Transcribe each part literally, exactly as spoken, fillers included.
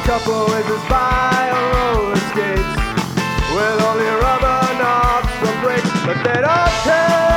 couple whizzes by on roller skates with only rubber knobs for brakes, but they don't care.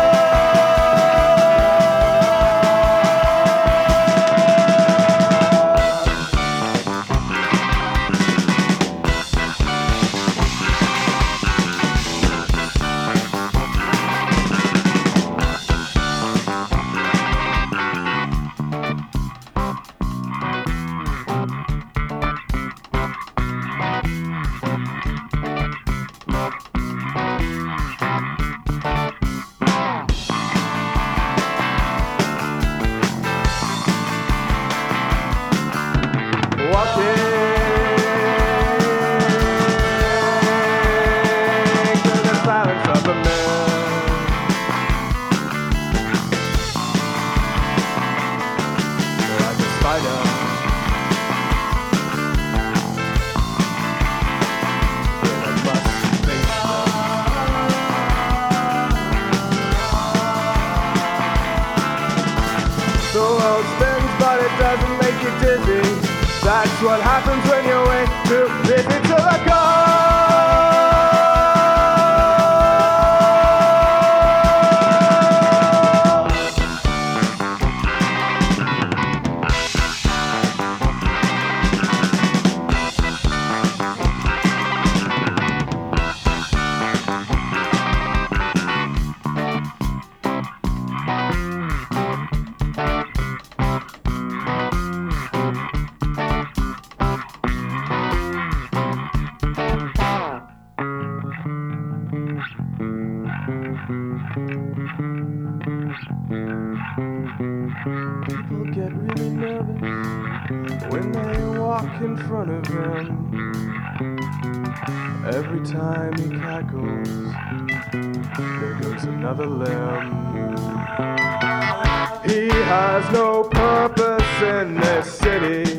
The world spins, but it doesn't make you dizzy. That's what happens when you're way too busy to let go. People get really nervous when they walk in front of him. Every time he cackles, there goes another limb. He has no purpose in this city.